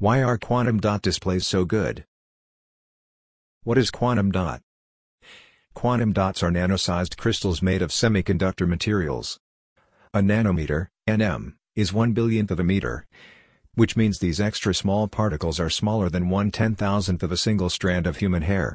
Why are quantum dot displays so good? What is quantum dot? Quantum dots are nano-sized crystals made of semiconductor materials. A nanometer, nm, is 1/1000th of a meter, which means these extra small particles are smaller than 1/10,000th of a single strand of human hair.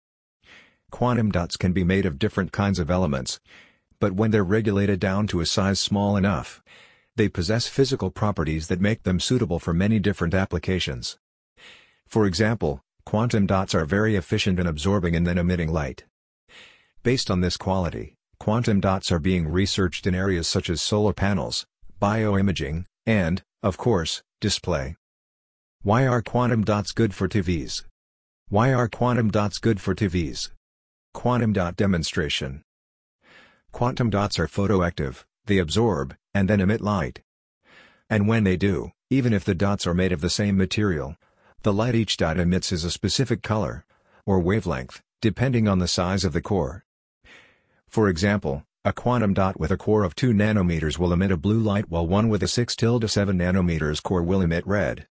Quantum dots can be made of different kinds of elements, but when they're regulated down to a size small enough, they possess physical properties that make them suitable for many different applications. For example, quantum dots are very efficient in absorbing and then emitting light. Based on this quality, quantum dots are being researched in areas such as solar panels, bioimaging, and, of course, display. Why are quantum dots good for TVs? Why are quantum dots good for TVs? Quantum dot demonstration. Quantum dots are photoactive, they absorb, and then emit light. And when they do, even if the dots are made of the same material, the light each dot emits is a specific color, or wavelength, depending on the size of the core. For example, a quantum dot with a core of 2 nanometers will emit a blue light while one with a 6-7 nanometers core will emit red.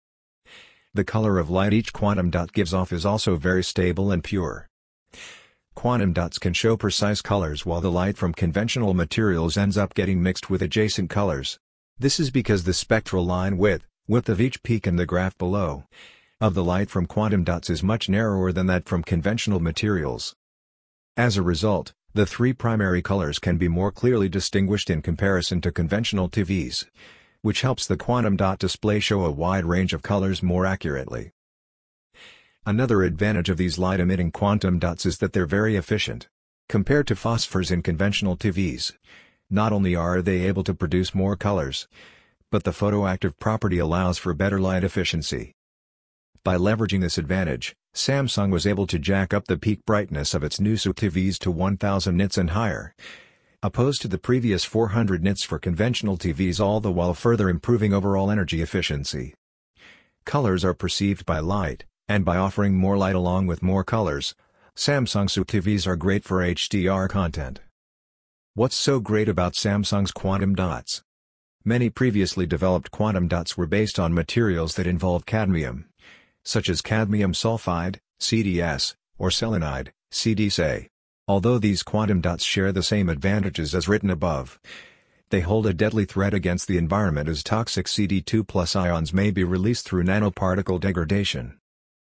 The color of light each quantum dot gives off is also very stable and pure. Quantum dots can show precise colors while the light from conventional materials ends up getting mixed with adjacent colors. This is because the spectral line width of each peak in the graph below, of the light from quantum dots is much narrower than that from conventional materials. As a result, the three primary colors can be more clearly distinguished in comparison to conventional TVs, which helps the quantum dot display show a wide range of colors more accurately. Another advantage of these light-emitting quantum dots is that they're very efficient. Compared to phosphors in conventional TVs, not only are they able to produce more colors, but the photoactive property allows for better light efficiency. By leveraging this advantage, Samsung was able to jack up the peak brightness of its new TVs to 1000 nits and higher, opposed to the previous 400 nits for conventional TVs, all the while further improving overall energy efficiency. Colors are perceived by light, and by offering more light along with more colors, Samsung's TVs are great for HDR content. What's so great about Samsung's quantum dots? Many previously developed quantum dots were based on materials that involve cadmium, such as cadmium sulfide, CDS, or selenide, CDSA. Although these quantum dots share the same advantages as written above, they hold a deadly threat against the environment as toxic CD2+ ions may be released through nanoparticle degradation.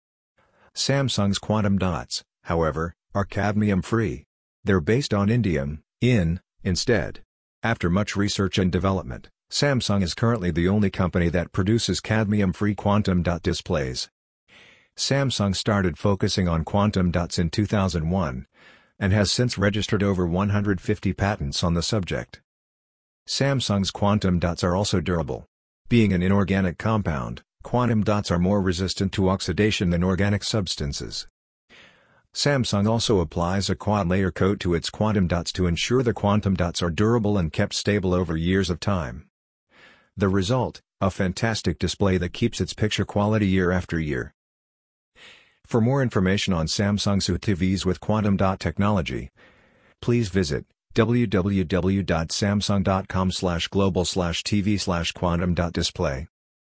Samsung's quantum dots, however, are cadmium-free. They're based on indium, instead. After much research and development, Samsung is currently the only company that produces cadmium-free quantum dot displays. Samsung started focusing on quantum dots in 2001, and has since registered over 150 patents on the subject. Samsung's quantum dots are also durable. Being an inorganic compound, quantum dots are more resistant to oxidation than organic substances. Samsung also applies a quad-layer coat to its quantum dots to ensure the quantum dots are durable and kept stable over years of time. The result, a fantastic display that keeps its picture quality year after year. For more information on Samsung's TVs with quantum dot technology, please visit www.samsung.com/global/tv/quantum.display.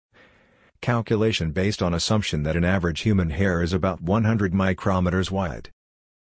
Calculation based on assumption that an average human hair is about 100 micrometers wide.